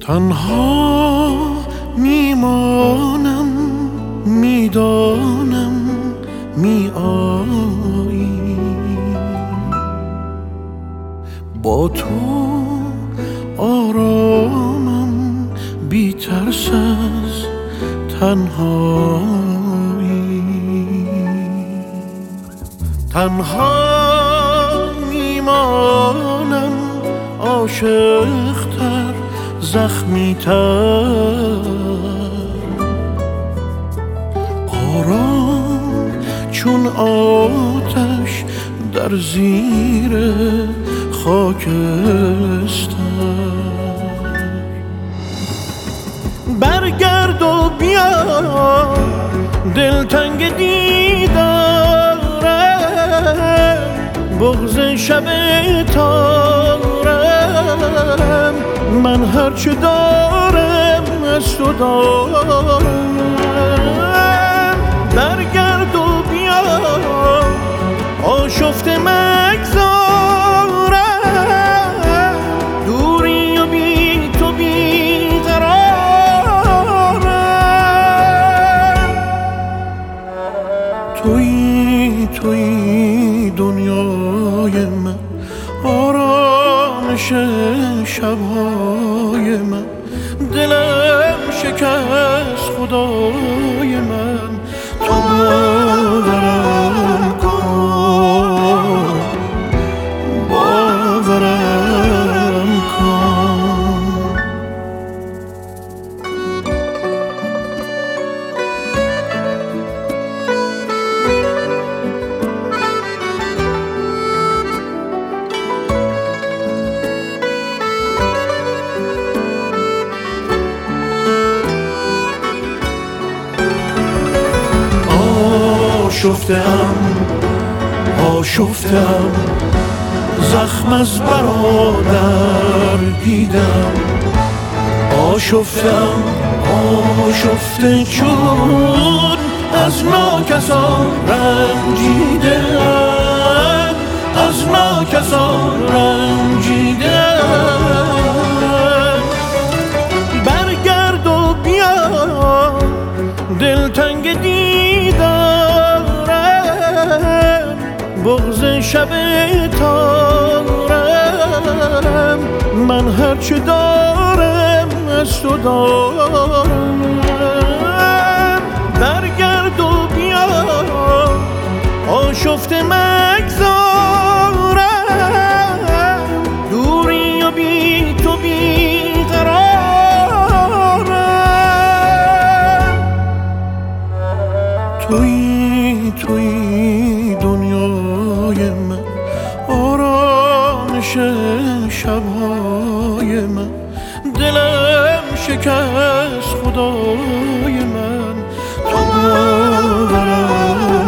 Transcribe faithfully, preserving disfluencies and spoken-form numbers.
تنها میمانم، میدانم می آیی، با تو آرامم، بی ترس از تنهایی. تنها میمانم، عاشق‌تر، زخمی‌تر، آرام چون آتش در زیر خاکستر. برگرد و بیا، دلتنگ دیدارم، بغض شب تارم، من هرچه دارم از تو دارم. برگرد و بیا، آشفته مگذارم، دوری و بی تو بی قرارم. تویی تویی دنیای من، آرامش شبهای من، دلم شکست خدای من. تو باورم کن، باورم کن. آشفتم آشفتم، زخم از برادر دیدم. آشفتم آشفته چون از ناکسان رنجیدم، از ناکسان رنجیدم. برگرد و بیا، دلتنگ دیدارم، بغض شب تارم، من هرچه دارم از تو دارم. برگرد و بیا، آشفته مگذارم، دوری و بی تو بی قرارم. تویی تویی دنیای من، آرامش شبهای من، دلم شکست خدای من. تو باورم